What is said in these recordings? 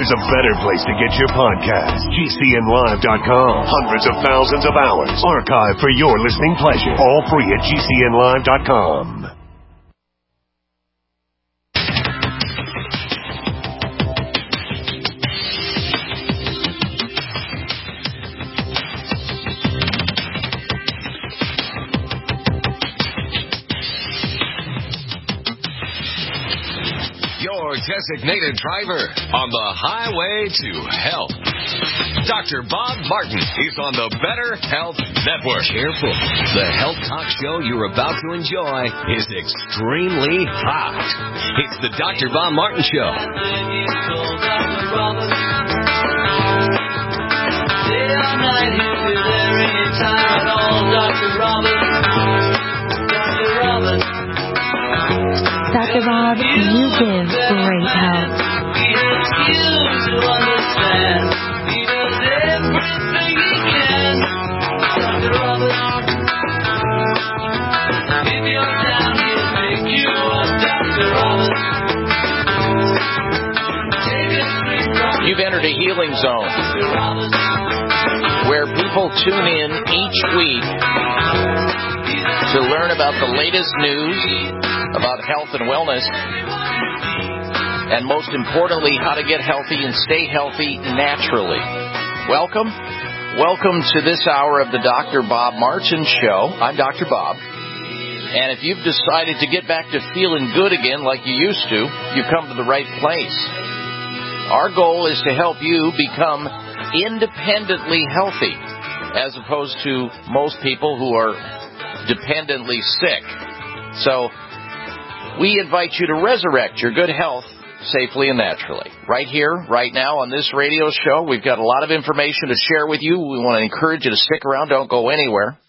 there's a better place to get your podcast. GCNlive.com. Hundreds of thousands of hours archived for your listening pleasure. All free at GCNlive.com. Designated driver on the highway to health. Dr. Bob Martin is on the Better Health Network. Careful. The health talk show you're about to enjoy is extremely hot. It's the Dr. Bob Martin Show. Dr. Bob, you give great help. You've entered a healing zone where people tune in each week to learn about the latest news about health and wellness, and most importantly, how to get healthy and stay healthy naturally. Welcome to this hour of the Dr. Bob Martin Show. I'm Dr. Bob, and if you've decided to get back to feeling good again like you used to, you've come to the right place. Our goal is to help you become independently healthy, as opposed to most people who are dependently sick. So we invite you to resurrect your good health safely and naturally. Right here, right now on this radio show, we've got a lot of information to share with you. We want to encourage you to stick around. Don't go anywhere.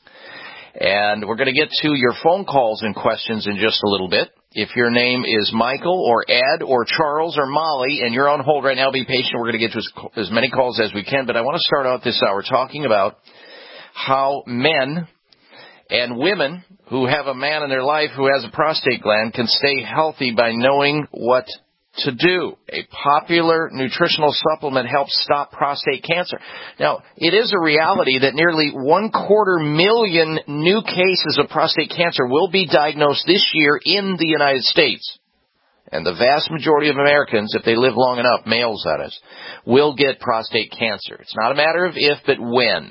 And we're going to get to your phone calls and questions in just a little bit. If your name is Michael or Ed or Charles or Molly and you're on hold right now, be patient. We're going to get to as many calls as we can. But I want to start out this hour talking about how men and women who have a man in their life who has a prostate gland can stay healthy by knowing what to do. A popular nutritional supplement helps stop prostate cancer. Now, it is a reality that nearly 250,000 new cases of prostate cancer will be diagnosed this year in the United States. And the vast majority of Americans, if they live long enough, males that is, will get prostate cancer. It's not a matter of if, but when.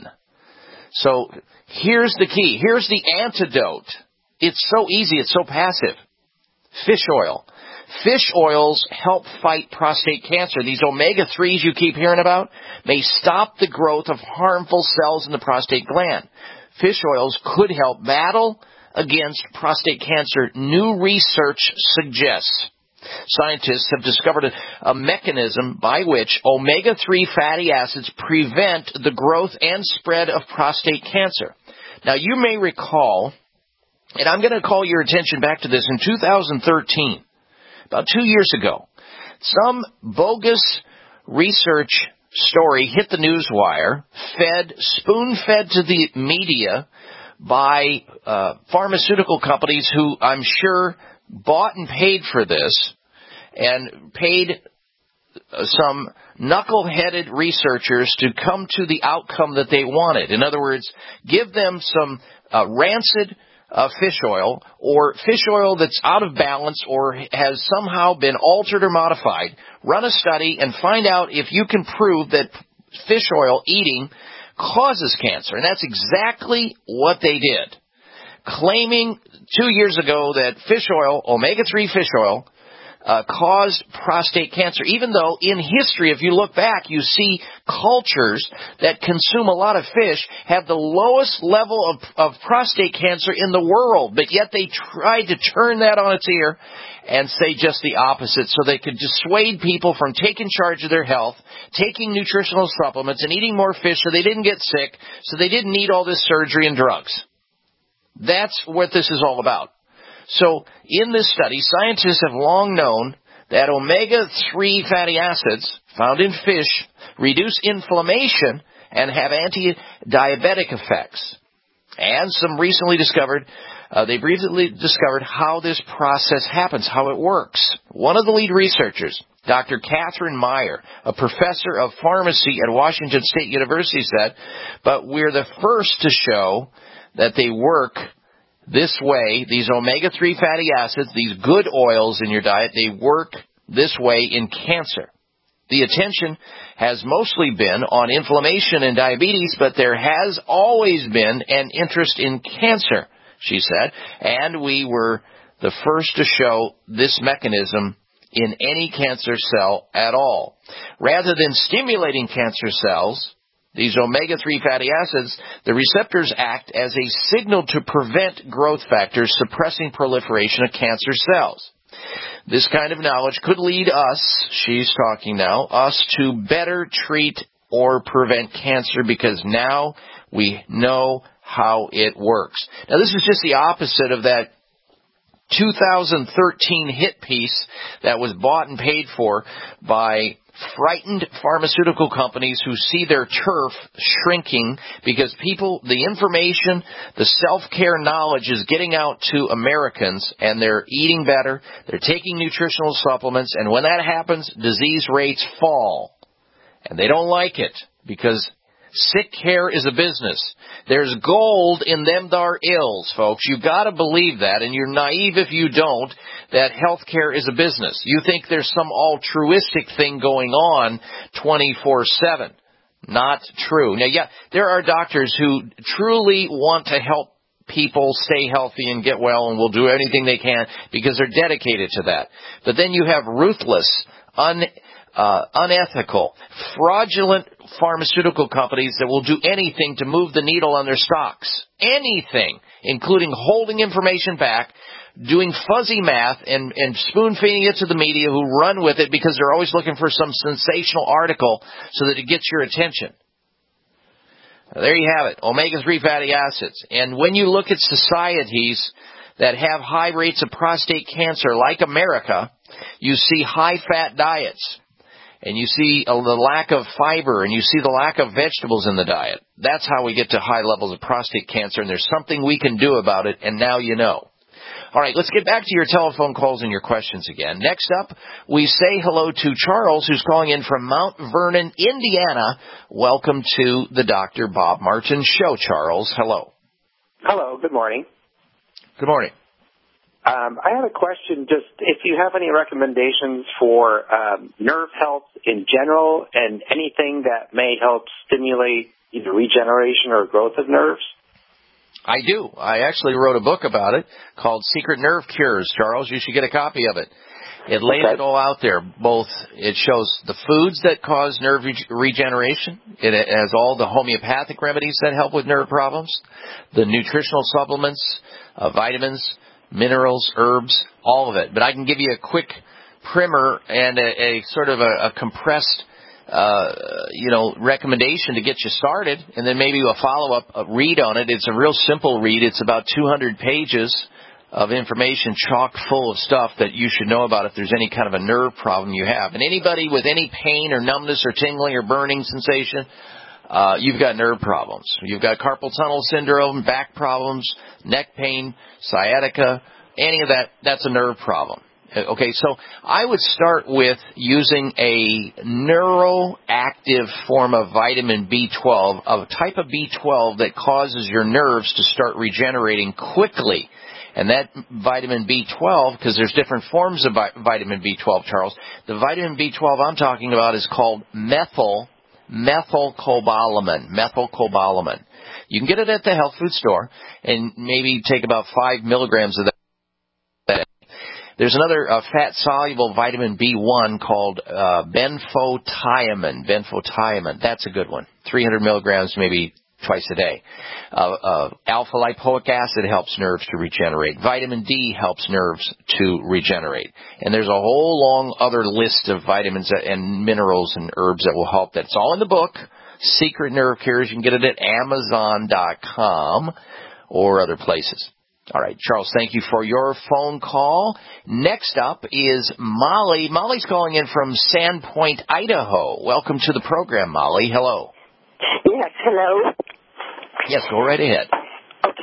So here's the key. Here's the antidote. It's so easy. It's so passive. Fish oil. Fish oils help fight prostate cancer. These omega-3s you keep hearing about may stop the growth of harmful cells in the prostate gland. Fish oils could help battle against prostate cancer, new research suggests. Scientists have discovered a mechanism by which omega-3 fatty acids prevent the growth and spread of prostate cancer. Now, you may recall, and I'm going to call your attention back to this, in 2013, about 2 years ago, some bogus research story hit the news wire, spoon-fed to the media by pharmaceutical companies who I'm sure bought and paid for this and paid some knuckle-headed researchers to come to the outcome that they wanted. In other words, give them some rancid fish oil or fish oil that's out of balance or has somehow been altered or modified. Run a study and find out if you can prove that fish oil eating causes cancer. And that's exactly what they did. Claiming 2 years ago that fish oil, omega-3 fish oil, caused prostate cancer, even though in history, if you look back, you see cultures that consume a lot of fish have the lowest level of prostate cancer in the world, but yet they tried to turn that on its ear and say just the opposite so they could dissuade people from taking charge of their health, taking nutritional supplements, and eating more fish so they didn't get sick, so they didn't need all this surgery and drugs. That's what this is all about. So in this study, scientists have long known that omega-3 fatty acids found in fish reduce inflammation and have anti-diabetic effects. And some recently discovered they briefly discovered how this process happens, how it works. One of the lead researchers, Dr. Catherine Meyer, a professor of pharmacy at Washington State University, said, but we're the first to show that they work this way. These omega-3 fatty acids, these good oils in your diet, they work this way in cancer. The attention has mostly been on inflammation and diabetes, but there has always been an interest in cancer, she said, and we were the first to show this mechanism in any cancer cell at all. Rather than stimulating cancer cells, these omega-3 fatty acids, the receptors act as a signal to prevent growth factors suppressing proliferation of cancer cells. This kind of knowledge could lead us, she's talking now, us to better treat or prevent cancer because now we know how it works. Now, this is just the opposite of that 2013 hit piece that was bought and paid for by frightened pharmaceutical companies who see their turf shrinking because the information, the self-care knowledge is getting out to Americans, and they're eating better, they're taking nutritional supplements, and when that happens, disease rates fall. And they don't like it because sick care is a business. There's gold in them thar ills, folks. You've got to believe that, and you're naive if you don't, that health care is a business. You think there's some altruistic thing going on 24/7. Not true. Now, yeah, there are doctors who truly want to help people stay healthy and get well and will do anything they can because they're dedicated to that. But then you have ruthless, unethical, fraudulent pharmaceutical companies that will do anything to move the needle on their stocks. Anything, including holding information back, doing fuzzy math, and spoon-feeding it to the media who run with it because they're always looking for some sensational article so that it gets your attention. Now, there you have it, omega-3 fatty acids. And when you look at societies that have high rates of prostate cancer like America, you see high-fat diets. And you see the lack of fiber, and you see the lack of vegetables in the diet. That's how we get to high levels of prostate cancer, and there's something we can do about it, and now you know. All right, let's get back to your telephone calls and your questions again. Next up, we say hello to Charles, who's calling in from Mount Vernon, Indiana. Welcome to the Dr. Bob Martin Show, Charles. Hello. Hello, good morning. Good morning. I have a question, just if you have any recommendations for nerve health in general and anything that may help stimulate either regeneration or growth of nerves. I do. I actually wrote a book about it called Secret Nerve Cures, Charles. You should get a copy of it. It lays it all out there. It shows the foods that cause nerve regeneration. It has all the homeopathic remedies that help with nerve problems, the nutritional supplements, vitamins, minerals, herbs, all of it. But I can give you a quick primer and a sort of a compressed, recommendation to get you started, and then maybe a follow-up read on it. It's a real simple read. It's about 200 pages of information chock full of stuff that you should know about if there's any kind of a nerve problem you have. And anybody with any pain or numbness or tingling or burning sensation, you've got nerve problems. You've got carpal tunnel syndrome, back problems, neck pain, sciatica, any of that, that's a nerve problem. Okay, so I would start with using a neuroactive form of vitamin B12, of a type of B12 that causes your nerves to start regenerating quickly. And that vitamin B12, because there's different forms of vitamin B12, Charles, the vitamin B12 I'm talking about is called methylcobalamin. You can get it at the health food store and maybe take about 5 milligrams of that. There's another fat-soluble vitamin B1 called benfotiamine. That's a good one. 300 milligrams maybe twice a day. Alpha-lipoic acid helps nerves to regenerate. Vitamin D helps nerves to regenerate. And there's a whole long other list of vitamins and minerals and herbs that will help. That's all in the book, Secret Nerve Cures. You can get it at Amazon.com or other places. All right, Charles, thank you for your phone call. Next up is Molly. Molly's calling in from Sandpoint, Idaho. Welcome to the program, Molly. Hello. Yes, hello. Yes, go right ahead. Okay.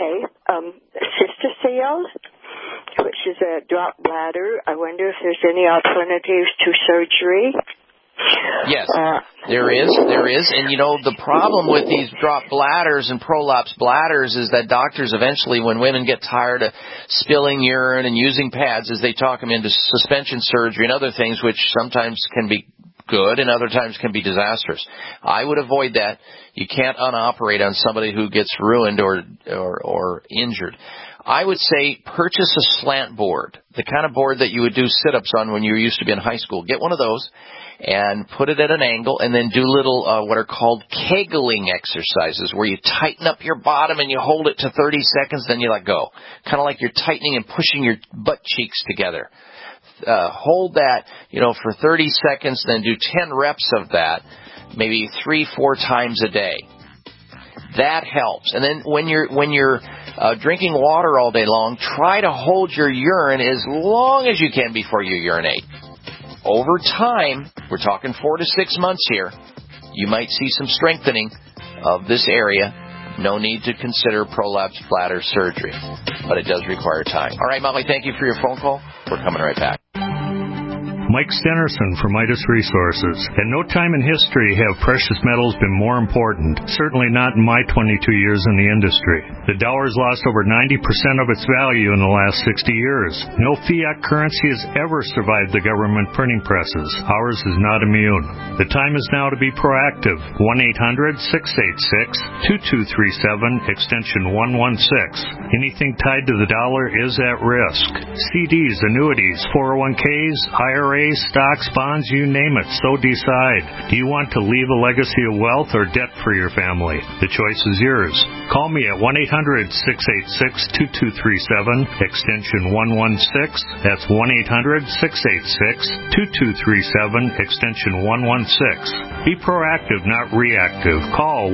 cystocele, which is a drop bladder. I wonder if there's any alternatives to surgery. Yes, there is. And, the problem with these drop bladders and prolapse bladders is that doctors eventually, when women get tired of spilling urine and using pads, as they talk them into suspension surgery and other things, which sometimes can be good and other times can be disastrous. I would avoid that. You can't unoperate on somebody who gets ruined or injured. I would say purchase a slant board, the kind of board that you would do sit-ups on when you used to be in high school. Get one of those and put it at an angle and then do little what are called kegling exercises where you tighten up your bottom and you hold it to 30 seconds, then you let go. Kind of like you're tightening and pushing your butt cheeks together. Hold that, for 30 seconds, then do 10 reps of that, maybe 3-4 times a day. That helps. And then when you're drinking water all day long, try to hold your urine as long as you can before you urinate. Over time, we're talking 4 to 6 months here, you might see some strengthening of this area. No need to consider prolapse bladder surgery, but it does require time. All right, Molly, thank you for your phone call. We're coming right back. Mike Stenerson from Midas Resources. At no time in history have precious metals been more important, certainly not in my 22 years in the industry. The dollar's lost over 90% of its value in the last 60 years. No fiat currency has ever survived the government printing presses. Ours is not immune. The time is now to be proactive. 1-800-686-2237, extension 116. Anything tied to the dollar is at risk. CDs, annuities, 401ks, IRAs, stocks, bonds, you name it, so decide. Do you want to leave a legacy of wealth or debt for your family? The choice is yours. Call me at 1-800-686-2237, extension 116. That's 1-800-686-2237, extension 116. Be proactive, not reactive. Call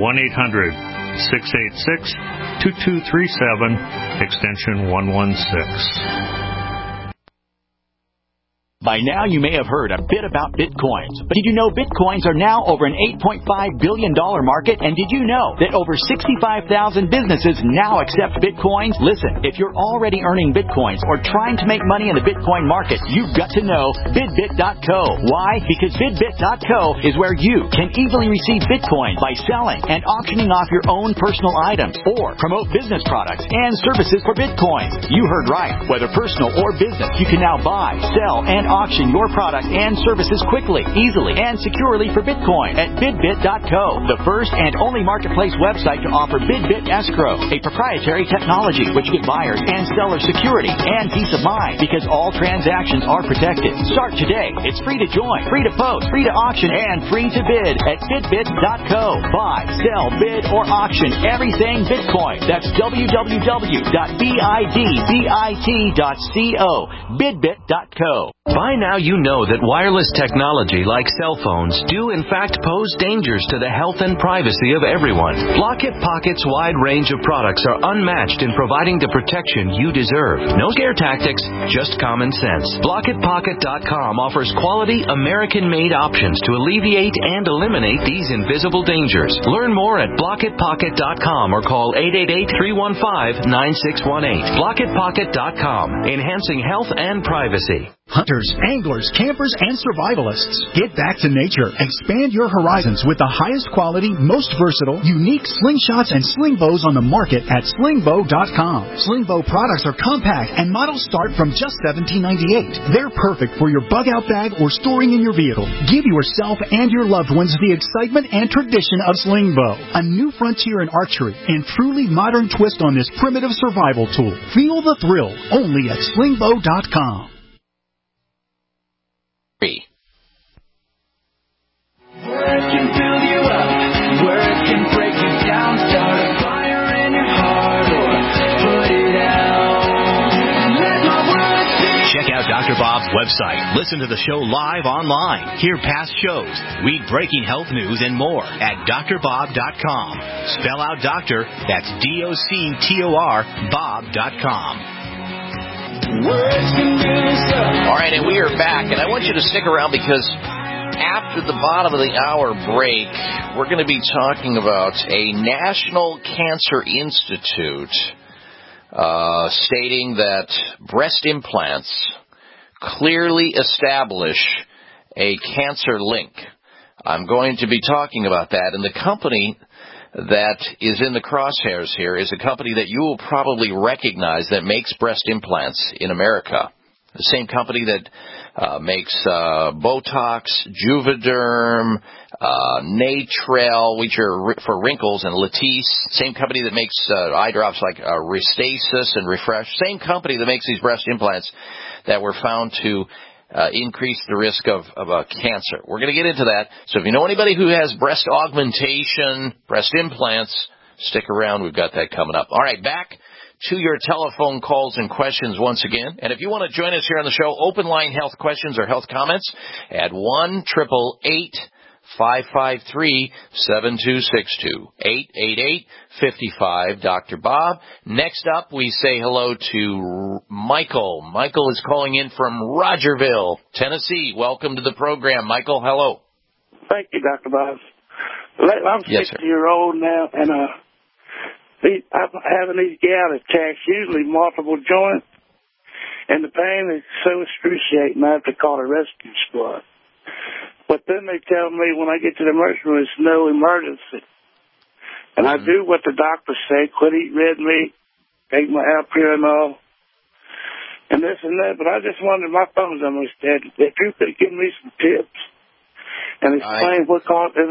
1-800-686-2237, extension 116. By now, you may have heard a bit about Bitcoins. But did you know Bitcoins are now over an $8.5 billion market? And did you know that over 65,000 businesses now accept Bitcoins? Listen, if you're already earning Bitcoins or trying to make money in the Bitcoin market, you've got to know BidBit.co. Why? Because BidBit.co is where you can easily receive Bitcoin by selling and auctioning off your own personal items or promote business products and services for Bitcoins. You heard right. Whether personal or business, you can now buy, sell, and auction your product and services quickly, easily, and securely for Bitcoin at BidBit.co, the first and only marketplace website to offer BidBit Escrow, a proprietary technology which gives buyers and sellers security and peace of mind because all transactions are protected. Start today. It's free to join, free to post, free to auction, and free to bid at BidBit.co. Buy, sell, bid, or auction everything Bitcoin. That's www.bidbit.co. BidBit.co. By now you know that wireless technology like cell phones do in fact pose dangers to the health and privacy of everyone. Blockit Pocket's wide range of products are unmatched in providing the protection you deserve. No scare tactics, just common sense. BlockitPocket.com offers quality American-made options to alleviate and eliminate these invisible dangers. Learn more at BlockitPocket.com or call 888-315-9618. BlockitPocket.com, enhancing health and privacy. Hunters, anglers, campers, and survivalists. Get back to nature. Expand your horizons with the highest quality, most versatile, unique slingshots and sling bows on the market at slingbow.com. Slingbow products are compact and models start from just $17.98. They're perfect for your bug-out bag or storing in your vehicle. Give yourself and your loved ones the excitement and tradition of Slingbow, a new frontier in archery and truly modern twist on this primitive survival tool. Feel the thrill only at slingbow.com. Words can build you up, words can break you down, start a fire in your heart or put it out. Let my words be. Check out Dr. Bob's website. Listen to the show live online. Hear past shows. Read breaking health news and more at drbob.com. Spell out doctor, that's DOCTOR, Bob.com. All right, and we are back, and I want you to stick around because after the bottom of the hour break, we're going to be talking about a National Cancer Institute stating that breast implants clearly establish a cancer link. I'm going to be talking about that, and the company that is in the crosshairs here is a company that you will probably recognize that makes breast implants in America. The same company that makes Botox, Juvederm, Natrel, which are for wrinkles, and Latisse. Same company that makes eye drops like Restasis and Refresh. Same company that makes these breast implants that were found to increase the risk of cancer. We're going to get into that. So if you know anybody who has breast augmentation, breast implants, stick around. We've got that coming up. All right, back to your telephone calls and questions once again. And if you want to join us here on the show, open line health questions or health comments at 1-888-553-7262. 888-55 Dr. Bob. Next up, we say hello to Michael. Michael is calling in from Rogerville, Tennessee. Welcome to the program, Michael. Hello. Thank you, Dr. Bob. I'm 60-year-old now, and I'm having these gout attacks, usually multiple joints, and the pain is so excruciating I have to call a rescue squad. But then they tell me when I get to the emergency room, it's no emergency. And I do what the doctors say, quit eating red meat, take my allopurinol, and this and that. But I just wondered, my phone's almost dead, if you could give me some tips and explain what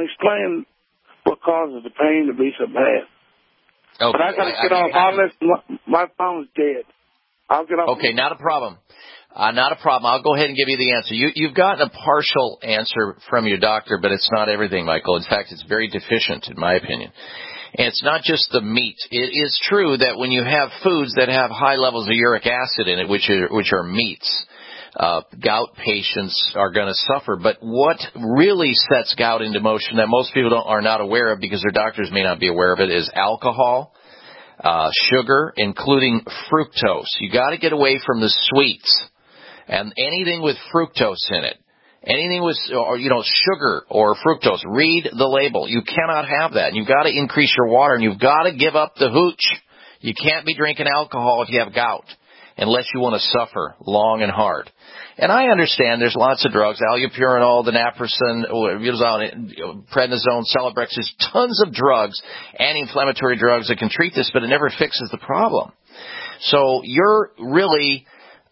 causes the pain to be so bad. Okay. But I got to get off all this. My phone's dead. I'll get off. Okay, not a problem. Not a problem. I'll go ahead and give you the answer. You've gotten a partial answer from your doctor, but it's not everything, Michael. In fact, it's very deficient, in my opinion. And it's not just the meat. It is true that when you have foods that have high levels of uric acid in it, which are meats, gout patients are going to suffer. But what really sets gout into motion that most people are not aware of, because their doctors may not be aware of it, is alcohol, sugar, including fructose. You got to get away from the sweets and anything with fructose in it. Anything with, sugar or fructose, read the label. You cannot have that. And you've got to increase your water, and you've got to give up the hooch. You can't be drinking alcohol if you have gout, unless you want to suffer long and hard. And I understand there's lots of drugs, allopurinol, the naproxen, prednisone, Celebrex. There's tons of drugs, anti-inflammatory drugs that can treat this, but it never fixes the problem. So you're really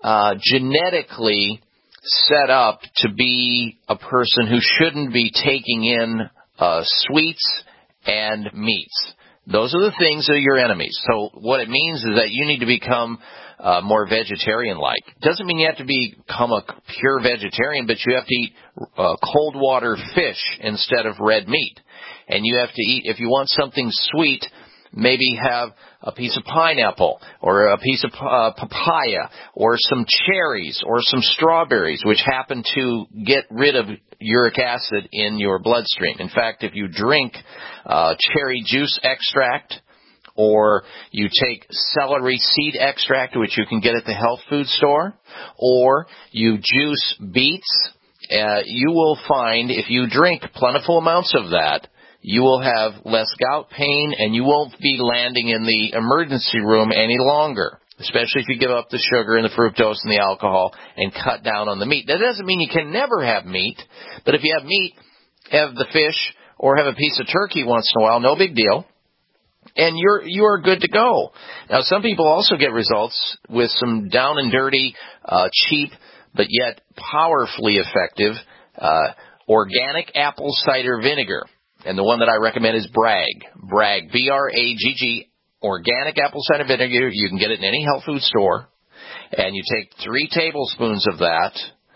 genetically set up to be a person who shouldn't be taking in sweets and meats. Those are the things that are your enemies. So what it means is that you need to become more vegetarian-like. Doesn't mean you have to become a pure vegetarian, but you have to eat cold water fish instead of red meat. And you have to eat, if you want something sweet, maybe have a piece of pineapple or a piece of papaya or some cherries or some strawberries, which happen to get rid of uric acid in your bloodstream. In fact, if you drink cherry juice extract, or you take celery seed extract, which you can get at the health food store, or you juice beets, you will find if you drink plentiful amounts of that, you will have less gout pain, and you won't be landing in the emergency room any longer, especially if you give up the sugar and the fructose and the alcohol and cut down on the meat. That doesn't mean you can never have meat, but if you have meat, have the fish or have a piece of turkey once in a while, no big deal, and you are good to go. Now, some people also get results with some down and dirty, cheap, but yet powerfully effective organic apple cider vinegar. And the one that I recommend is Bragg. Bragg, B-R-A-G-G, organic apple cider vinegar. You can get it in any health food store. And you take 3 tablespoons of that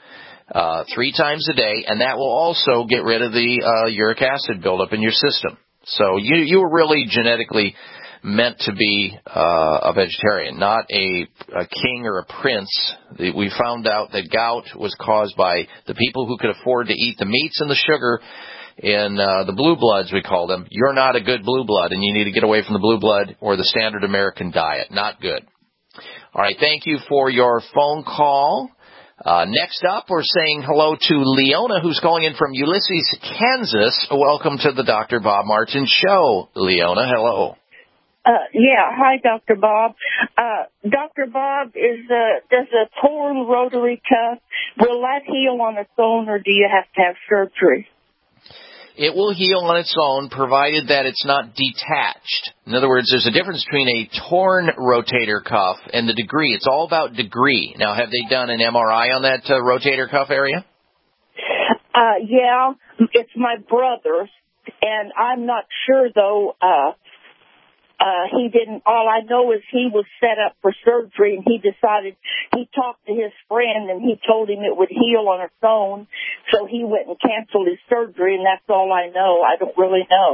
3 times a day, and that will also get rid of the uric acid buildup in your system. So you were really genetically meant to be a vegetarian, not a king or a prince. We found out that gout was caused by the people who could afford to eat the meats and the sugar in the blue bloods, we call them. You're not a good blue blood, and you need to get away from the blue blood or the standard American diet. Not good. All right, thank you for your phone call. Next up, we're saying hello to Leona, who's calling in from Ulysses, Kansas. Welcome to the Dr. Bob Martin Show. Leona, hello. Yeah. Hi, Dr. Bob. Dr. Bob, does a torn rotary cuff, will that heal on its own, or do you have to have surgery? It will heal on its own, provided that it's not detached. In other words, there's a difference between a torn rotator cuff and the degree. It's all about degree. Now, have they done an MRI on that rotator cuff area? Yeah, it's my brother's, and I'm not sure, though. He didn't. All I know is he was set up for surgery, and he decided, he talked to his friend, and he told him it would heal on its own, so he went and canceled his surgery, and that's all I know. I don't really know.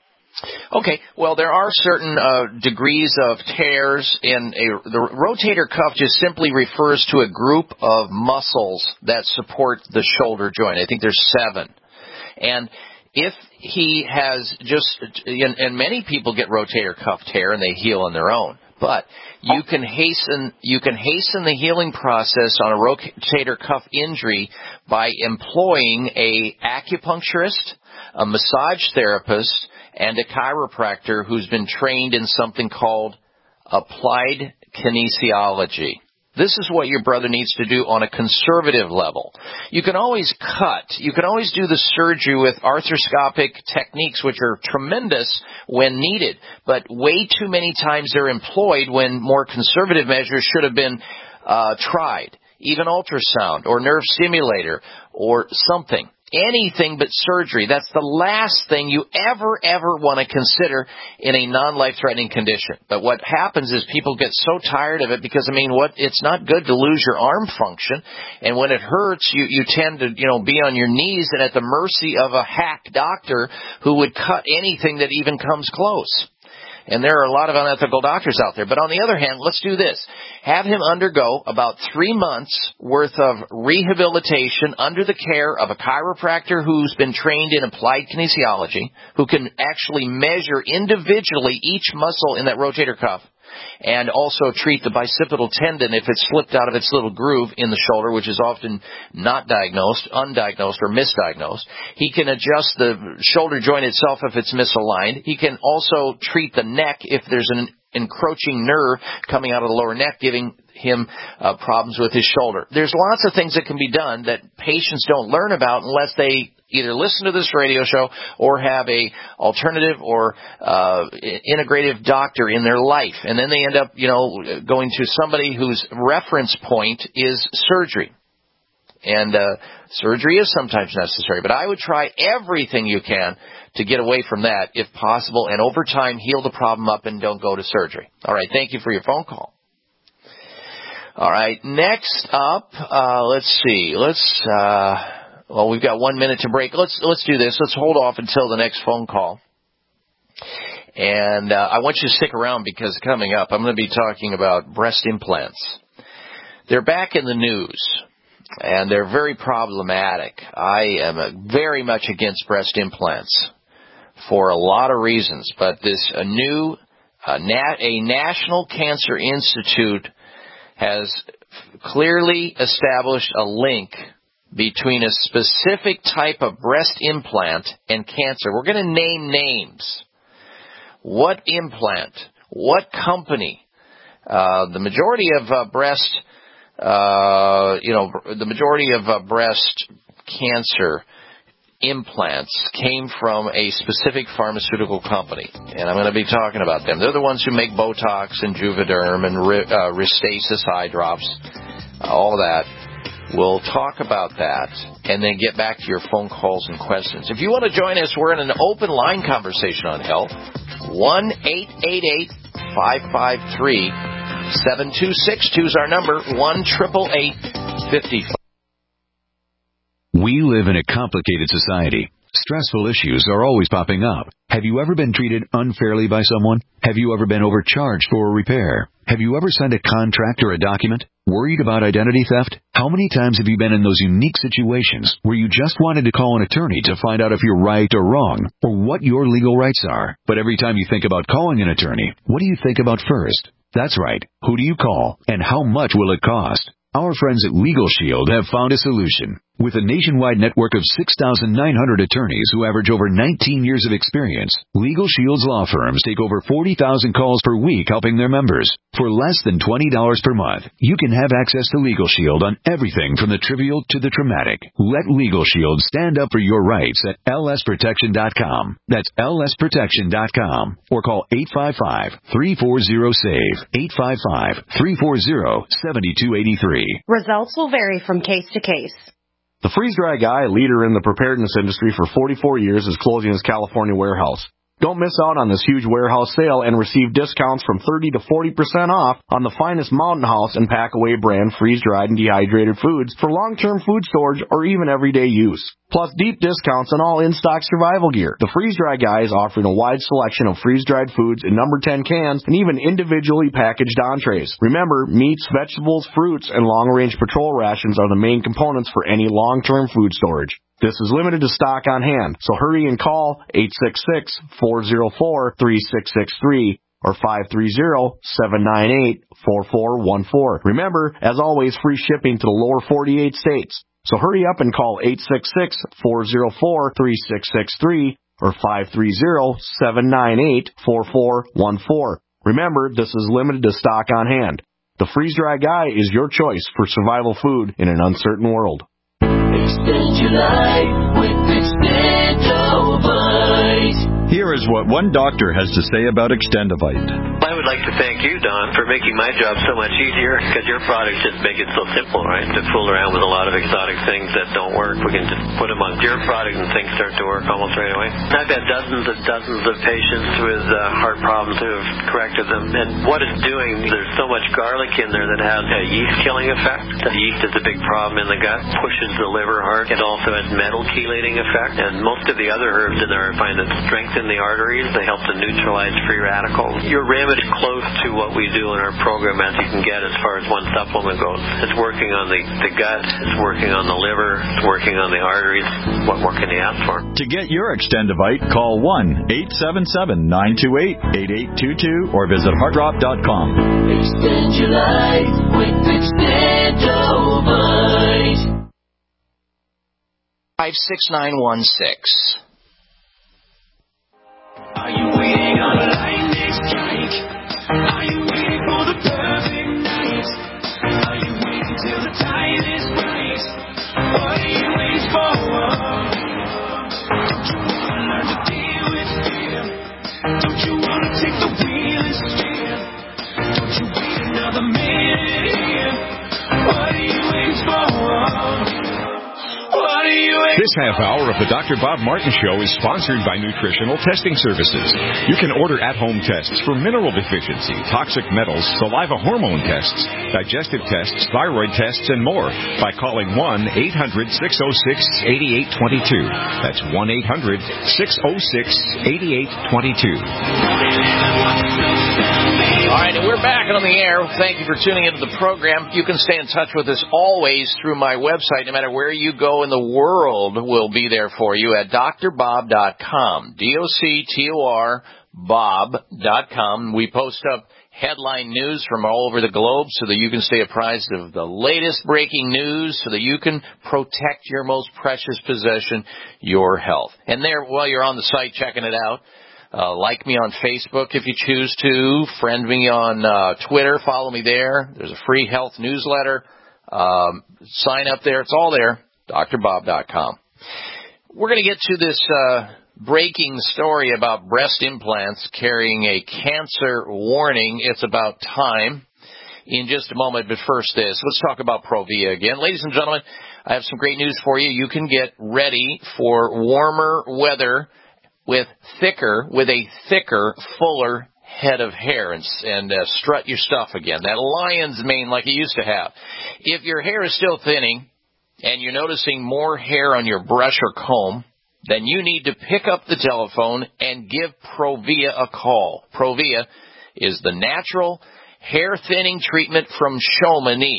Okay, well, there are certain degrees of tears in the rotator cuff just simply refers to a group of muscles that support the shoulder joint. I think there's 7. And if he has and many people get rotator cuff tear and they heal on their own, but you can hasten the healing process on a rotator cuff injury by employing a acupuncturist, a massage therapist, and a chiropractor who's been trained in something called applied kinesiology. This is what your brother needs to do on a conservative level. You can always cut. You can always do the surgery with arthroscopic techniques, which are tremendous when needed, but way too many times they're employed when more conservative measures should have been tried. Even ultrasound or nerve stimulator or something. Anything but surgery. That's the last thing you ever want to consider in a non-life-threatening condition. But what happens is people get so tired of it because, it's not good to lose your arm function. And when it hurts, you tend to, be on your knees and at the mercy of a hack doctor who would cut anything that even comes close. And there are a lot of unethical doctors out there. But on the other hand, let's do this. Have him undergo about 3 months worth of rehabilitation under the care of a chiropractor who's been trained in applied kinesiology, who can actually measure individually each muscle in that rotator cuff, and also treat the bicipital tendon if it's slipped out of its little groove in the shoulder, which is often not diagnosed, undiagnosed, or misdiagnosed. He can adjust the shoulder joint itself if it's misaligned. He can also treat the neck if there's an encroaching nerve coming out of the lower neck, giving him problems with his shoulder. There's lots of things that can be done that patients don't learn about unless they either listen to this radio show or have a alternative or integrative doctor in their life. And then they end up, going to somebody whose reference point is surgery. And surgery is sometimes necessary. But I would try everything you can to get away from that if possible, and over time heal the problem up and don't go to surgery. All right, thank you for your phone call. All right, next up, let's see. Well, we've got 1 minute to break. Let's do this. Let's hold off until the next phone call. And I want you to stick around because coming up, I'm going to be talking about breast implants. They're back in the news, and they're very problematic. I am very much against breast implants for a lot of reasons. But a National Cancer Institute has clearly established a link between a specific type of breast implant and cancer. We're going to name names. What implant? What company? The majority of breast cancer implants came from a specific pharmaceutical company, and I'm going to be talking about them. They're the ones who make Botox and Juvederm and Restasis eye drops, all of that. We'll talk about that and then get back to your phone calls and questions. If you want to join us, we're in an open line conversation on health. 1-888-553-7262 is our number. 1-888-55. We live in a complicated society. Stressful issues are always popping up. Have you ever been treated unfairly by someone? Have you ever been overcharged for a repair? Have you ever signed a contract or a document? Worried about identity theft? How many times have you been in those unique situations where you just wanted to call an attorney to find out if you're right or wrong, or what your legal rights are? But every time you think about calling an attorney, what do you think about first? That's right. Who do you call, and how much will it cost? Our friends at Legal Shield have found a solution. With a nationwide network of 6,900 attorneys who average over 19 years of experience, Legal Shield's law firms take over 40,000 calls per week helping their members. For less than $20 per month, you can have access to Legal Shield on everything from the trivial to the traumatic. Let Legal Shield stand up for your rights at lsprotection.com. That's lsprotection.com. Or call 855-340-SAVE. 855-340-7283. Results will vary from case to case. The Freeze-Dry Guy, a leader in the preparedness industry for 44 years, is closing his California warehouse. Don't miss out on this huge warehouse sale and receive discounts from 30 to 40% off on the finest Mountain House and Packaway brand freeze-dried and dehydrated foods for long-term food storage or even everyday use. Plus deep discounts on all in-stock survival gear. The Freeze-Dry Guy is offering a wide selection of freeze-dried foods in number 10 cans and even individually packaged entrees. Remember, meats, vegetables, fruits, and long-range patrol rations are the main components for any long-term food storage. This is limited to stock on hand, so hurry and call 866-404-3663 or 530-798-4414. Remember, as always, free shipping to the lower 48 states. So hurry up and call 866-404-3663 or 530-798-4414. Remember, this is limited to stock on hand. The Freeze-Dry Guy is your choice for survival food in an uncertain world. Extend your life with Extendovite. Here is what one doctor has to say about Extendovite. I would like to thank you, Don, for making my job so much easier, because your products just make it so simple, right? To fool around with a lot of exotic things that don't work, we can just put them on your product and things start to work almost right away. I've had dozens and dozens of patients with heart problems who have corrected them, and what it's doing, there's so much garlic in there that has a yeast-killing effect. The yeast is a big problem in the gut, pushes the liver hard. It also has metal chelating effect, and most of the other herbs in there I find that strengthen the arteries. They help to neutralize free radicals. Your remedy is close to what we do in our program as you can get as far as one supplement goes. It's working on the gut, it's working on the liver, it's working on the arteries. What more can you ask for? To get your Extendovite, call 1-877-928-8822 or visit heartdrop.com. Extend your life with Extendovite. 56916. Are you waiting on a lightning strike? Are you waiting for the perfect night? Are you waiting till the time is right? What are you waiting for? Don't you want to learn to deal with fear? Don't you want to take the wheel and steer? Don't you wait another minute here? What are you waiting for? This half hour of the Dr. Bob Martin Show is sponsored by Nutritional Testing Services. You can order at-home tests for mineral deficiency, toxic metals, saliva hormone tests, digestive tests, thyroid tests, and more by calling 1-800-606-8822. That's 1-800-606-8822. All right, and we're back on the air. Thank you for tuning into the program. You can stay in touch with us always through my website. No matter where you go in the world, we'll be there for you at drbob.com. DOCTOR Bob.com. We post up headline news from all over the globe so that you can stay apprised of the latest breaking news so that you can protect your most precious possession, your health. And there, while you're on the site checking it out, like me on Facebook if you choose to. Friend me on Twitter. Follow me there. There's a free health newsletter. Sign up there. It's all there. drbob.com. We're going to get to this breaking story about breast implants carrying a cancer warning. It's about time in just a moment. But first this. Let's talk about Provia again. Ladies and gentlemen, I have some great news for you. You can get ready for warmer weather with a thicker, fuller head of hair and strut your stuff again. That lion's mane like you used to have. If your hair is still thinning and you're noticing more hair on your brush or comb, then you need to pick up the telephone and give Provia a call. Provia is the natural hair thinning treatment from Chamonix.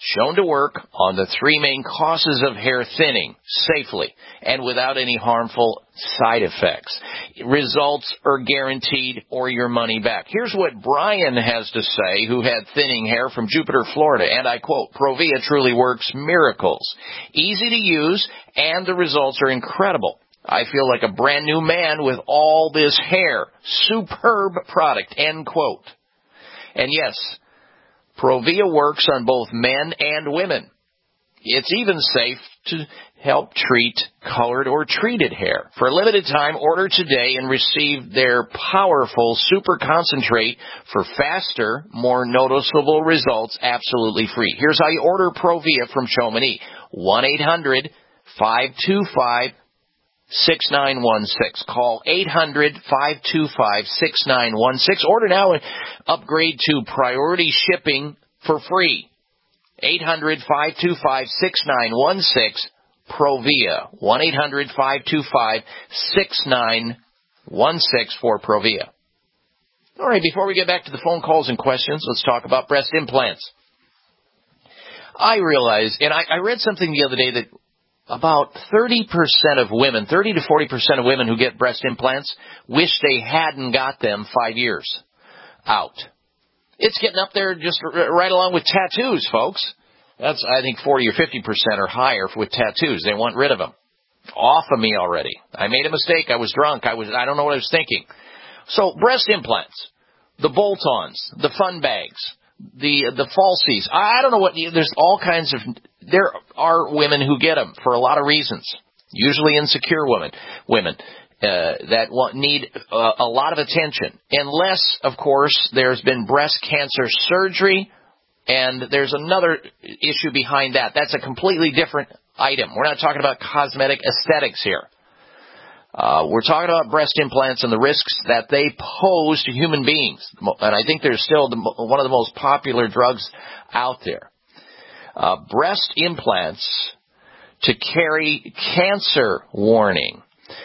shown to work on the 3 main causes of hair thinning safely and without any harmful side effects. Results are guaranteed or your money back. Here's what Brian has to say, who had thinning hair from Jupiter, Florida, and I quote, Provia truly works miracles. Easy to use, and the results are incredible. I feel like a brand new man with all this hair. Superb product, end quote. And yes, Provia works on both men and women. It's even safe to help treat colored or treated hair. For a limited time, order today and receive their powerful super concentrate for faster, more noticeable results absolutely free. Here's how you order Provia from Chamonix. 1-800-525-6916. Call 800-525-6916. Order now and upgrade to priority shipping for free. 800-525-6916. Provia. 1-800-525-6916 for Provia. All right, before we get back to the phone calls and questions, let's talk about breast implants. I realize, and I read something the other day that about 30% of women, 30 to 40% of women who get breast implants wish they hadn't got them 5 years out. It's getting up there just right along with tattoos, folks. That's, I think, 40 or 50% or higher with tattoos. They want rid of them. Off of me already. I made a mistake. I was drunk. I don't know what I was thinking. So breast implants, the bolt-ons, the fun bags, the falsies. I don't know what, there's all kinds of, there are women who get them for a lot of reasons. Usually insecure women that need a lot of attention. Unless, of course, there's been breast cancer surgery, and there's another issue behind that. That's a completely different item. We're not talking about cosmetic aesthetics here. We're talking about breast implants and the risks that they pose to human beings. And I think they're still one of the most popular drugs out there. Breast implants to carry cancer warning.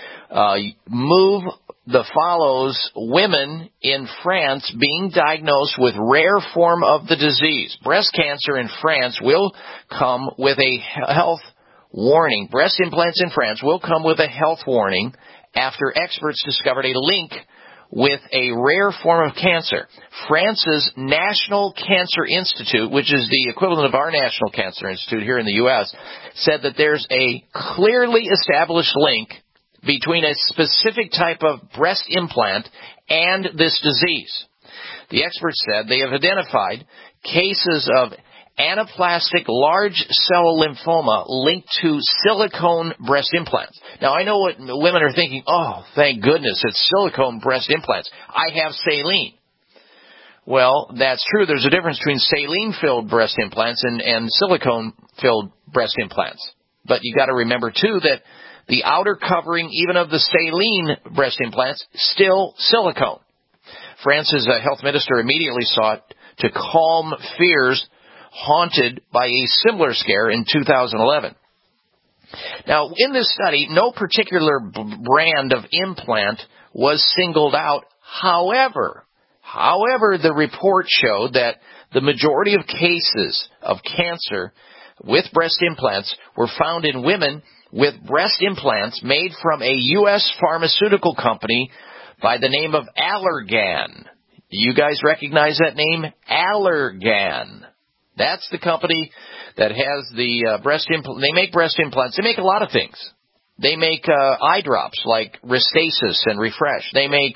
Move the follows women in France being diagnosed with rare form of the disease. Breast cancer in France will come with a health warning. Breast implants in France will come with a health warning after experts discovered a link with a rare form of cancer. France's National Cancer Institute, which is the equivalent of our National Cancer Institute here in the U.S., said that there's a clearly established link between a specific type of breast implant and this disease. The experts said they have identified cases of anaplastic large cell lymphoma linked to silicone breast implants. Now, I know what women are thinking, oh, thank goodness, it's silicone breast implants. I have saline. Well, that's true. There's a difference between saline-filled breast implants and silicone-filled breast implants. But you got to remember, too, that the outer covering, even of the saline breast implants, still silicone. France's health minister immediately sought to calm fears haunted by a similar scare in 2011. Now, in this study, no particular brand of implant was singled out. However, the report showed that the majority of cases of cancer with breast implants were found in women with breast implants made from a U.S. pharmaceutical company by the name of Allergan. You guys recognize that name? Allergan. That's the company that has the breast implant. They make breast implants. They make a lot of things. They make eye drops like Restasis and Refresh. They make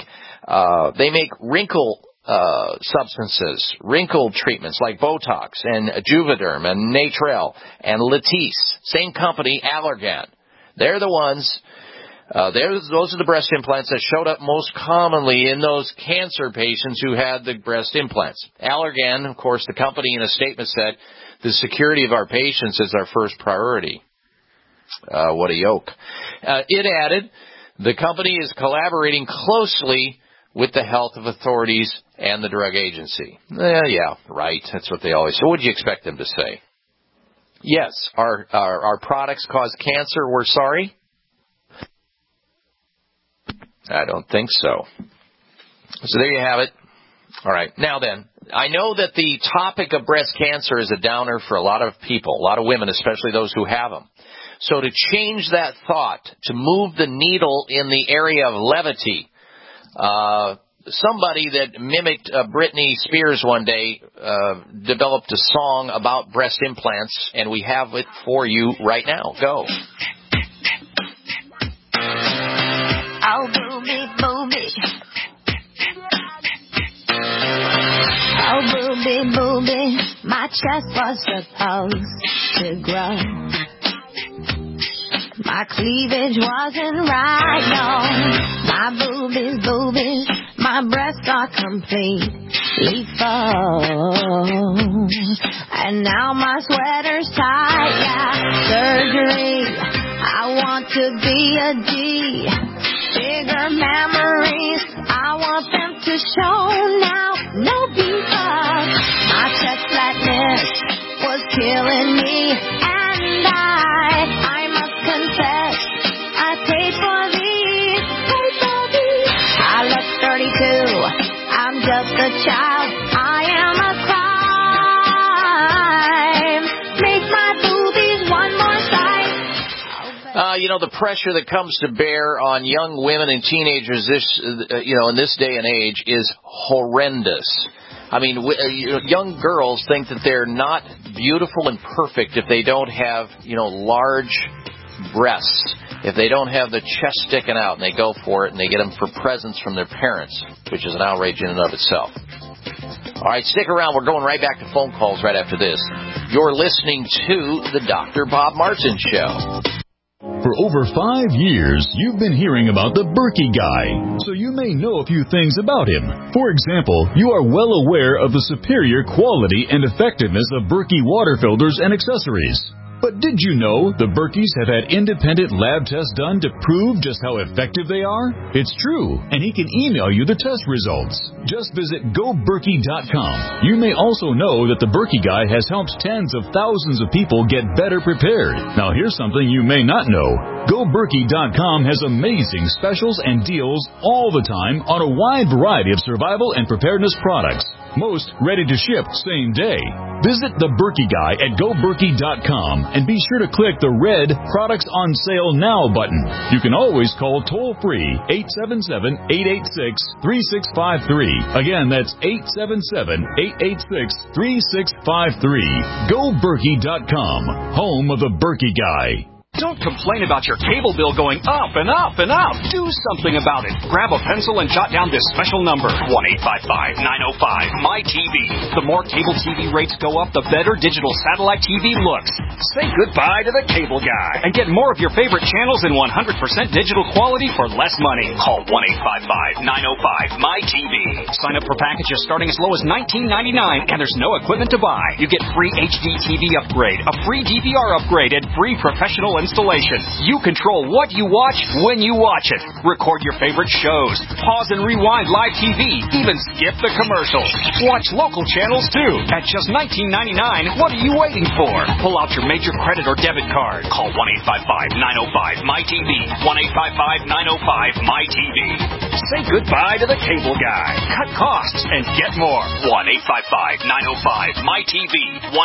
wrinkle substances, wrinkle treatments like Botox and Juvederm and Natrel and Latisse. Same company, Allergan. They're the ones. Those are the breast implants that showed up most commonly in those cancer patients who had the breast implants. Allergan, of course, the company in a statement said, the security of our patients is our first priority. What a yoke. It added, the company is collaborating closely with the health authorities and the drug agency. Yeah, right. That's what they always say. What would you expect them to say? Yes, our products cause cancer. We're sorry. I don't think so. So there you have it. All right. Now then, I know that the topic of breast cancer is a downer for a lot of people, a lot of women, especially those who have them. So to change that thought, to move the needle in the area of levity, somebody that mimicked Britney Spears one day developed a song about breast implants, and we have it for you right now. Go. Oh, booby, booby. Oh, booby, booby. My chest was supposed to grow. My cleavage wasn't right, no. My boobies, boobies. My breasts are completely full. And now my sweater's tight, yeah. Surgery. I want to be a D. Bigger memories, I want them to show now. No because my chest flatness was killing me, and I must confess, I paid for these. I look 32, I'm just a child. I am a crime. Make my boobies one more size. The pressure that comes to bear on young women and teenagers in this day and age is horrendous. I mean, young girls think that they're not beautiful and perfect if they don't have, large breasts, if they don't have the chest sticking out, and they go for it and they get them for presents from their parents, which is an outrage in and of itself. All right, stick around. We're going right back to phone calls right after this. You're listening to the Dr. Bob Martin Show. For over 5 years, you've been hearing about the Berkey Guy, so you may know a few things about him. For example, you are well aware of the superior quality and effectiveness of Berkey water filters and accessories. But did you know the Berkeys have had independent lab tests done to prove just how effective they are? It's true, and he can email you the test results. Just visit GoBerkey.com. You may also know that the Berkey Guy has helped tens of thousands of people get better prepared. Now here's something you may not know. GoBerkey.com has amazing specials and deals all the time on a wide variety of survival and preparedness products. Most ready to ship same day. Visit the Berkey Guy at GoBerkey.com and be sure to click the red Products on Sale Now button. You can always call toll-free 877-886-3653. Again, that's 877-886-3653. GoBerkey.com, home of the Berkey Guy. Don't complain about your cable bill going up and up and up. Do something about it. Grab a pencil and jot down this special number, 1-855-905-MY-TV. The more cable TV rates go up, the better digital satellite TV looks. Say goodbye to the cable guy and get more of your favorite channels in 100% digital quality for less money. Call 1-855-905-MY-TV. Sign up for packages starting as low as $19.99, and there's no equipment to buy. You get free HD TV upgrade, a free DVR upgrade, and free professional installation. You control what you watch when you watch it. Record your favorite shows. Pause and rewind live TV. Even skip the commercials. Watch local channels too. At just $19.99, what are you waiting for? Pull out your major credit or debit card. Call 1-855-905-MY-TV. 1-855-905-MY-TV. Say goodbye to the cable guy. Cut costs and get more. 1-855-905-MY-TV.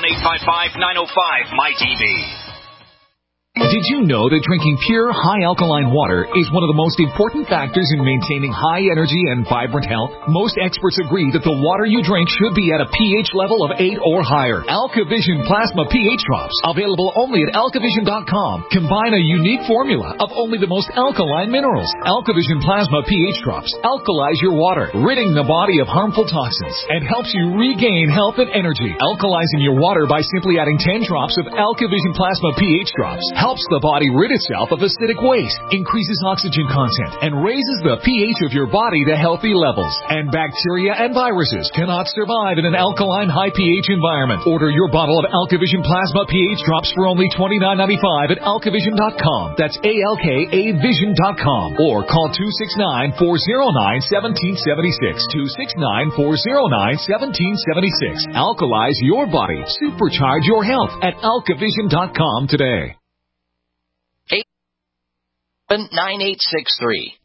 1-855-905-MY-TV. Did you know that drinking pure, high-alkaline water is one of the most important factors in maintaining high energy and vibrant health? Most experts agree that the water you drink should be at a pH level of 8 or higher. AlkaVision Plasma pH Drops, available only at AlkaVision.com, combine a unique formula of only the most alkaline minerals. AlkaVision Plasma pH Drops alkalize your water, ridding the body of harmful toxins, and helps you regain health and energy. Alkalizing your water by simply adding 10 drops of AlkaVision Plasma pH Drops helps the body rid itself of acidic waste, increases oxygen content, and raises the pH of your body to healthy levels. And bacteria and viruses cannot survive in an alkaline high pH environment. Order your bottle of AlkaVision Plasma pH Drops for only $29.95 at AlkaVision.com. That's ALKAVision.com. Or call 269-409-1776. 269-409-1776. Alkalize your body. Supercharge your health at AlkaVision.com today. 9863.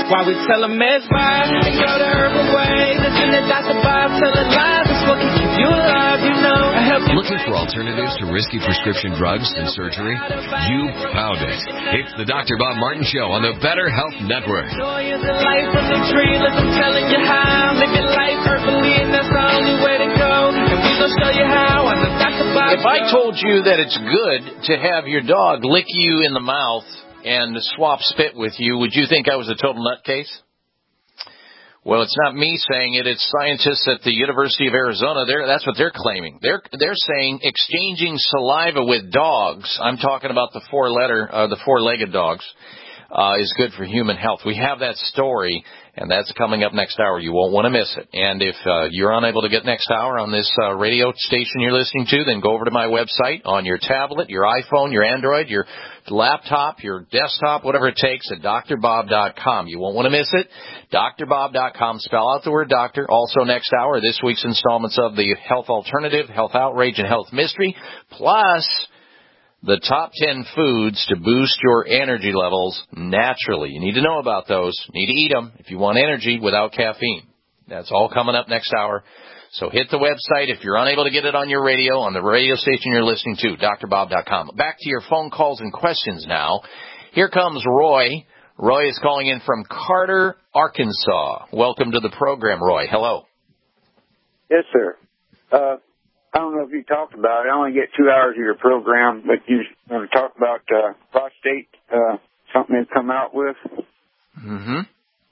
Why we tell them it's fine and go the herbal way. Listen to Dr. Bob telling lies. It's what can keep you alive, you know. Looking for alternatives to risky prescription drugs and surgery? You found it. It's the Dr. Bob Martin Show on the Better Health Network. Joy is a life from the tree. Listen, telling you how. Live your life herbally, and that's the only way to go. And we gonna show you how on the Dr. Bob If I told you that it's good to have your dog lick you in the mouth and swap spit with you, would you think I was a total nutcase? Well, it's not me saying it. It's scientists at the University of Arizona. That's what they're claiming. They're saying exchanging saliva with dogs, I'm talking about the four-legged dogs, is good for human health. We have that story, and that's coming up next hour. You won't want to miss it. And if you're unable to get next hour on this radio station you're listening to, then go over to my website on your tablet, your iPhone, your Android, your laptop, your desktop, whatever it takes, at drbob.com. You won't want to miss it. drbob.com. Spell out the word doctor. Also next hour, this week's installments of the Health Alternative, Health Outrage, and Health Mystery, plus the top 10 foods to boost your energy levels naturally. You need to know about those. You need to eat them if you want energy without caffeine. That's all coming up next hour. So hit the website if you're unable to get it on your radio, on the radio station you're listening to, drbob.com. Back to your phone calls and questions now. Here comes Roy. Roy is calling in from Carter, Arkansas. Welcome to the program, Roy. Hello. Yes, sir. I don't know if you talked about it. I only get 2 hours of your program, but you want to talk about prostate, something they've come out with. Mm-hmm.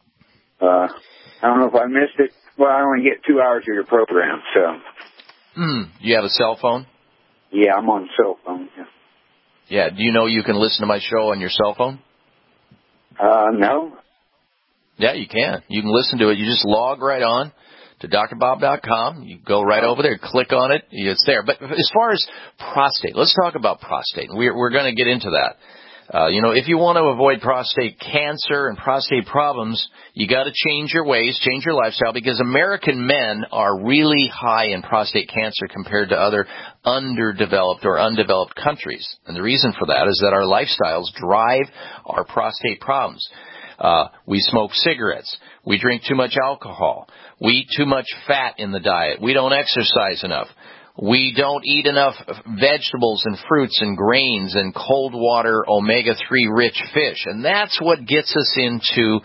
I don't know if I missed it. Well, I only get 2 hours of your program, so. You have a cell phone? Yeah, I'm on a cell phone, yeah. Yeah, do you know you can listen to my show on your cell phone? No. Yeah, you can. You can listen to it. You just log right on to drbob.com. You go right over there, click on it, it's there. But as far as prostate, let's talk about prostate. We're going to get into that. If you want to avoid prostate cancer and prostate problems, you got to change your ways, change your lifestyle, because American men are really high in prostate cancer compared to other underdeveloped or undeveloped countries. And the reason for that is that our lifestyles drive our prostate problems. We smoke cigarettes. We drink too much alcohol. We eat too much fat in the diet. We don't exercise enough. We don't eat enough vegetables and fruits and grains and cold water omega-3 rich fish. And that's what gets us into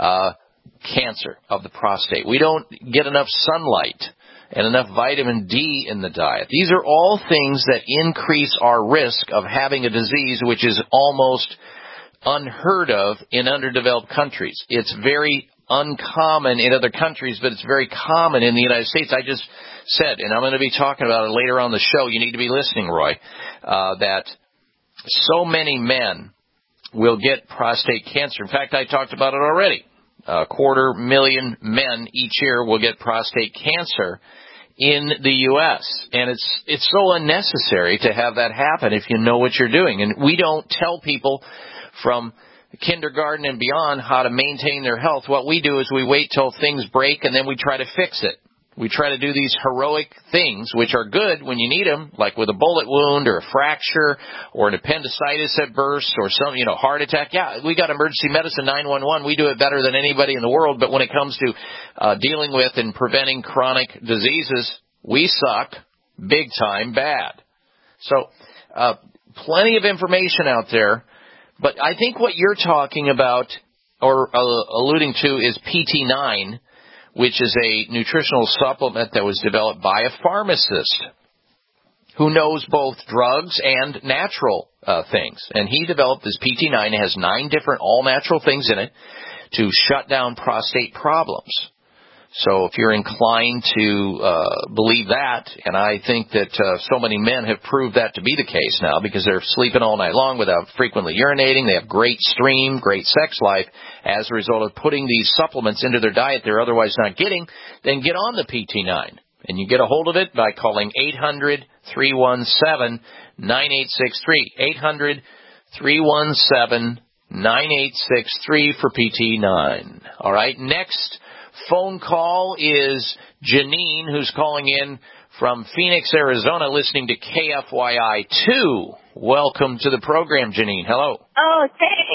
cancer of the prostate. We don't get enough sunlight and enough vitamin D in the diet. These are all things that increase our risk of having a disease which is almost unheard of in underdeveloped countries. It's very uncommon in other countries, but it's very common in the United States. I just said, and I'm going to be talking about it later on the show, you need to be listening, Roy, that so many men will get prostate cancer. In fact, I talked about it already. 250,000 men each year will get prostate cancer in the U.S., and it's so unnecessary to have that happen if you know what you're doing. And we don't tell people from kindergarten and beyond how to maintain their health. What we do is we wait till things break, and then we try to fix it. We try to do these heroic things, which are good when you need them, like with a bullet wound or a fracture or an appendicitis that bursts or some, heart attack. Yeah, we got emergency medicine 911. We do it better than anybody in the world. But when it comes to dealing with and preventing chronic diseases, we suck big time bad. So plenty of information out there. But I think what you're talking about or alluding to is PT9, which is a nutritional supplement that was developed by a pharmacist who knows both drugs and natural things. And he developed this PT9. It has 9 different all-natural things in it to shut down prostate problems. So if you're inclined to believe that, and I think that so many men have proved that to be the case now because they're sleeping all night long without frequently urinating, they have great stream, great sex life as a result of putting these supplements into their diet they're otherwise not getting, then get on the PT9. And you get a hold of it by calling 800-317-9863. 800-317-9863 for PT9. All right, next phone call is Janine, who's calling in from Phoenix, Arizona, listening to KFYI 2. Welcome to the program, Janine. Hello. Oh, thanks.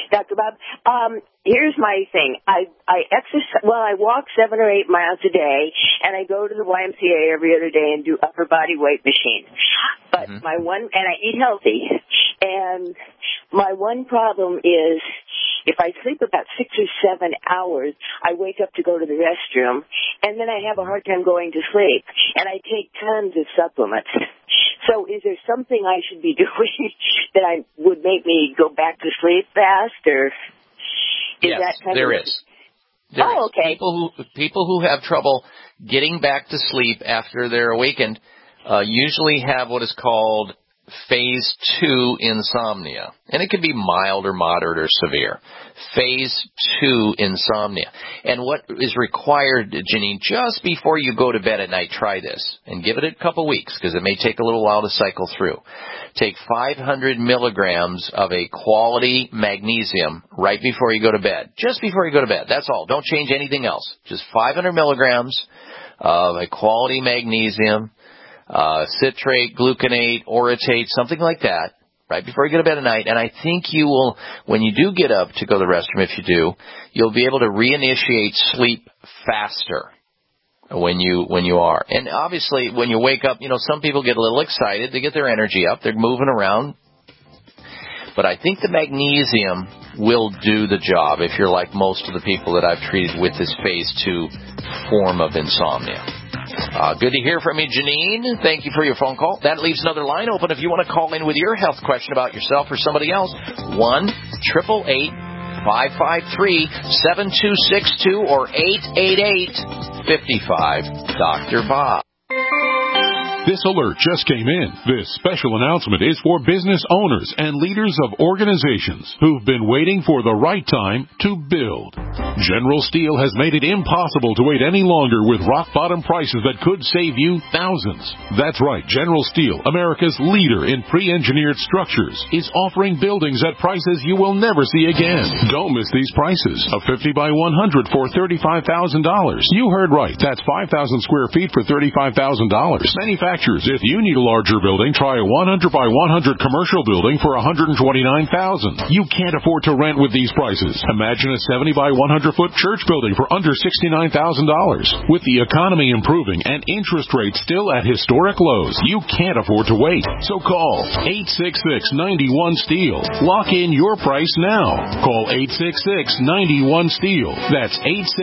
Dr. Bob. Here's my thing. I exercise. Well, I walk 7 or 8 miles a day, and I go to the YMCA every other day and do upper body weight machines. But and I eat healthy. And my one problem is, if I sleep about 6 or 7 hours, I wake up to go to the restroom, and then I have a hard time going to sleep. And I take tons of supplements. So is there something I should be doing that would make me go back to sleep fast, or yes, that kind there of... is. Okay. People who have trouble getting back to sleep after they're awakened usually have what is called phase 2 insomnia. And it can be mild or moderate or severe. Phase 2 insomnia. And what is required, Janine, just before you go to bed at night, try this. And give it a couple weeks, because it may take a little while to cycle through. Take 500 milligrams of a quality magnesium right before you go to bed. Just before you go to bed. That's all. Don't change anything else. Just 500 milligrams of a quality magnesium, citrate, gluconate, orotate, something like that, right before you go to bed at night. And I think you will, when you do get up to go to the restroom, if you do, you'll be able to reinitiate sleep faster when you are. And obviously, when you wake up, some people get a little excited. They get their energy up. They're moving around. But I think the magnesium will do the job if you're like most of the people that I've treated with this phase 2 form of insomnia. Good to hear from you, Janine. Thank you for your phone call. That leaves another line open if you want to call in with your health question about yourself or somebody else. 1-888-553-7262 or 888-55-Dr. Bob. This alert just came in. This special announcement is for business owners and leaders of organizations who've been waiting for the right time to build. General Steel has made it impossible to wait any longer with rock-bottom prices that could save you thousands. That's right. General Steel, America's leader in pre-engineered structures, is offering buildings at prices you will never see again. Don't miss these prices. A 50 by 100 for $35,000. You heard right. That's 5,000 square feet for $35,000. Manufacturers, if you need a larger building, try a 100 by 100 commercial building for $129,000. You can't afford to rent with these prices. Imagine a 70 by 100 foot church building for under $69,000. With the economy improving and interest rates still at historic lows, you can't afford to wait. So call 866-91-STEEL. Lock in your price now. Call 866-91-STEEL. That's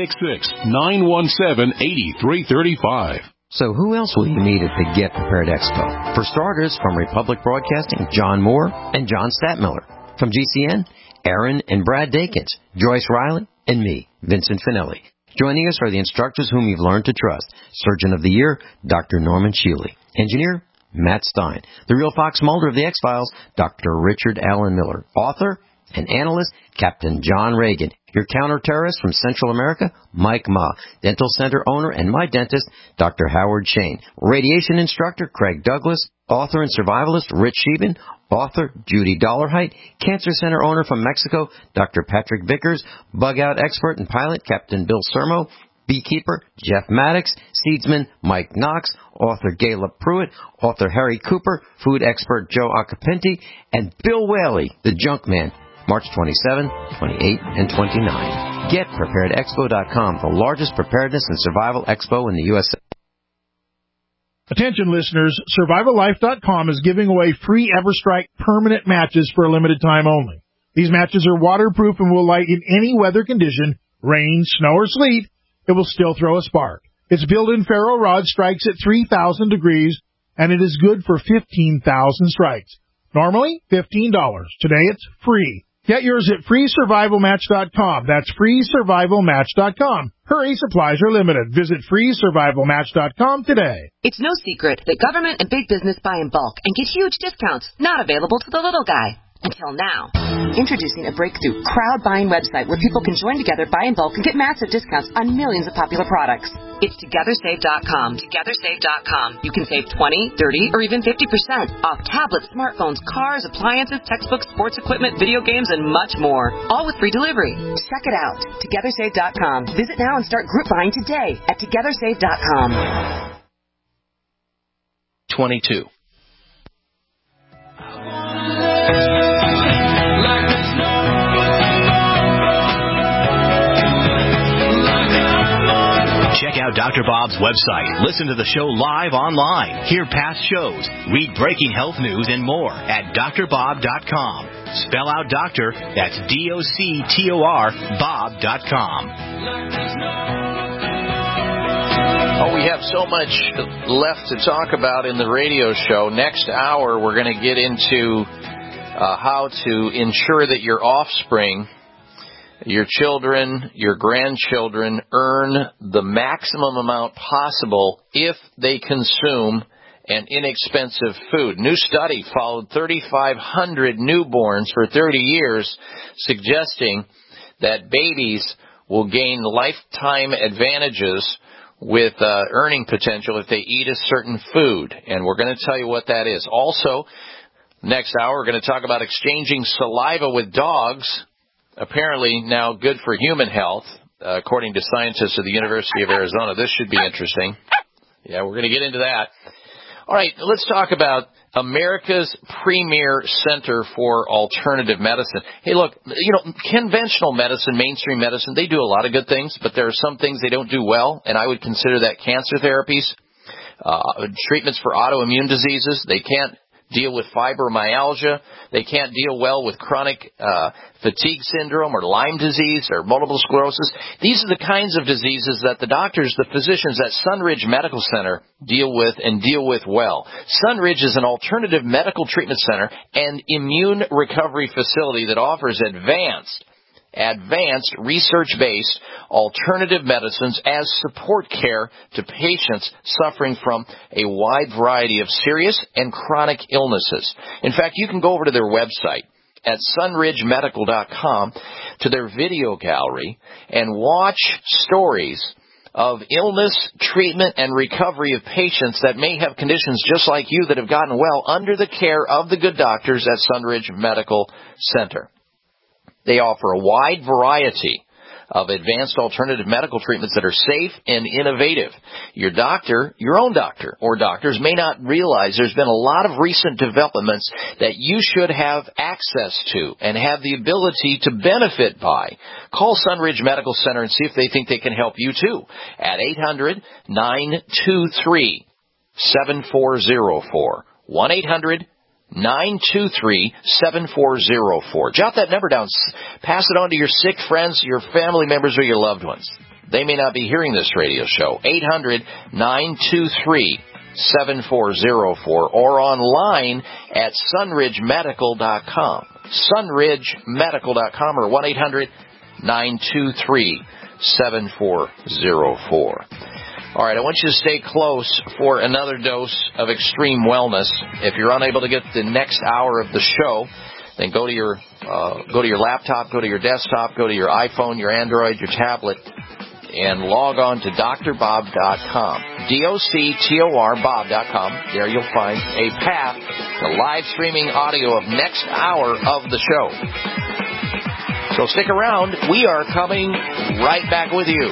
866-917-8335. So who else will you meet at the Get Prepared Expo? For starters, from Republic Broadcasting, John Moore and John Statmiller. From GCN, Aaron and Brad Dakins, Joyce Riley, and me, Vincent Finelli. Joining us are the instructors whom you've learned to trust. Surgeon of the Year, Dr. Norman Shealy. Engineer, Matt Stein. The real Fox Mulder of the X-Files, Dr. Richard Allen Miller. Author and analyst, Captain John Reagan. Your counter-terrorist from Central America, Mike Ma. Dental Center owner and my dentist, Dr. Howard Shane. Radiation instructor, Craig Douglas. Author and survivalist, Rich Sheben. Author, Judy Dollarhite. Cancer Center owner from Mexico, Dr. Patrick Vickers. Bug-out expert and pilot, Captain Bill Sermo. Beekeeper, Jeff Maddox. Seedsman, Mike Knox. Author, Gayla Pruitt. Author, Harry Cooper. Food expert, Joe Acapinti. And Bill Whaley, the junk man. March 27, 28, and 29. GetPreparedExpo.com, the largest preparedness and survival expo in the USA. Attention listeners, SurvivalLife.com is giving away free EverStrike permanent matches for a limited time only. These matches are waterproof and will light in any weather condition, rain, snow, or sleet. It will still throw a spark. Its built-in ferro rod strikes at 3,000 degrees, and it is good for 15,000 strikes. Normally, $15. Today, it's free. Get yours at FreeSurvivalMatch.com. That's FreeSurvivalMatch.com. Hurry, supplies are limited. Visit FreeSurvivalMatch.com today. It's no secret that government and big business buy in bulk and get huge discounts, not available to the little guy. Until now. Introducing a breakthrough crowd buying website where people can join together, buy in bulk, and get massive discounts on millions of popular products. It's TogetherSave.com. TogetherSave.com. You can save 20, 30, or even 50% off tablets, smartphones, cars, appliances, textbooks, sports equipment, video games, and much more. All with free delivery. Check it out. TogetherSave.com. Visit now and start group buying today at TogetherSave.com. 22. Dr. Bob's website, listen to the show live online, hear past shows, read breaking health news, and more at drbob.com. Spell out doctor, that's DOCTOR, Bob.com. Oh, we have so much left to talk about in the radio show. Next hour, we're going to get into how to ensure that your offspring, your children, your grandchildren, earn the maximum amount possible if they consume an inexpensive food. New study followed 3,500 newborns for 30 years, suggesting that babies will gain lifetime advantages with earning potential if they eat a certain food. And we're going to tell you what that is. Also, next hour, we're going to talk about exchanging saliva with dogs, apparently now good for human health, according to scientists at the University of Arizona. This should be interesting. Yeah, we're going to get into that. All right, let's talk about America's premier center for alternative medicine. Hey, look, conventional medicine, mainstream medicine, they do a lot of good things, but there are some things they don't do well, and I would consider that cancer therapies, treatments for autoimmune diseases. They can't deal with fibromyalgia. They can't deal well with chronic fatigue syndrome or Lyme disease or multiple sclerosis. These are the kinds of diseases that the doctors, the physicians at Sunridge Medical Center deal with and deal with well. Sunridge is an alternative medical treatment center and immune recovery facility that offers advanced research-based alternative medicines as support care to patients suffering from a wide variety of serious and chronic illnesses. In fact, you can go over to their website at sunridgemedical.com to their video gallery and watch stories of illness, treatment, and recovery of patients that may have conditions just like you that have gotten well under the care of the good doctors at Sunridge Medical Center. They offer a wide variety of advanced alternative medical treatments that are safe and innovative. Your doctor, your own doctor, or doctors may not realize there's been a lot of recent developments that you should have access to and have the ability to benefit by. Call Sunridge Medical Center and see if they think they can help you too at 800-923-7404. 1-800-923-7404. Jot that number down. Pass it on to your sick friends, your family members, or your loved ones. They may not be hearing this radio show. 800-923-7404 or online at sunridgemedical.com. sunridgemedical.com or 1-800-923-7404. All right, I want you to stay close for another dose of extreme wellness. If you're unable to get the next hour of the show, then go to your laptop, go to your desktop, go to your iPhone, your Android, your tablet, and log on to drbob.com. DOCTOR Bob.com. There you'll find a path to live streaming audio of next hour of the show. So stick around. We are coming right back with you.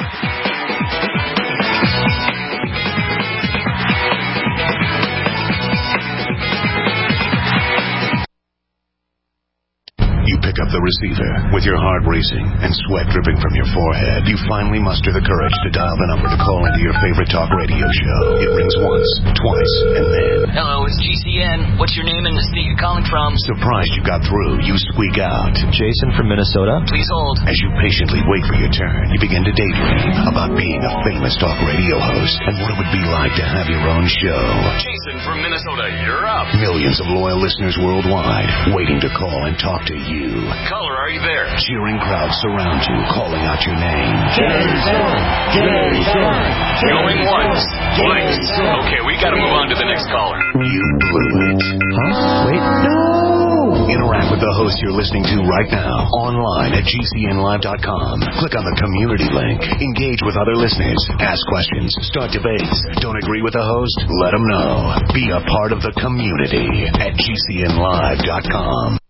You pick up the receiver with your heart racing and sweat dripping from your forehead. You finally muster the courage to dial the number to call into your favorite talk radio show. It rings once, twice, and then... Hello, it's GCN. What's your name and the state you're calling from? Surprised you got through, you squeak out. Jason from Minnesota. Please hold. As you patiently wait for your turn, you begin to daydream about being a famous talk radio host and what it would be like to have your own show. Jason from Minnesota, you're up. Millions of loyal listeners worldwide waiting to call and talk to you. Caller, are you there? Cheering crowds surround you, calling out your name. Jason! Jason! Going once. Twice. Okay, we gotta move on to the next caller. You blew it. Huh? Wait, no! Interact with the host you're listening to right now, online at GCNlive.com. Click on the community link. Engage with other listeners. Ask questions. Start debates. Don't agree with the host? Let them know. Be a part of the community at GCNlive.com.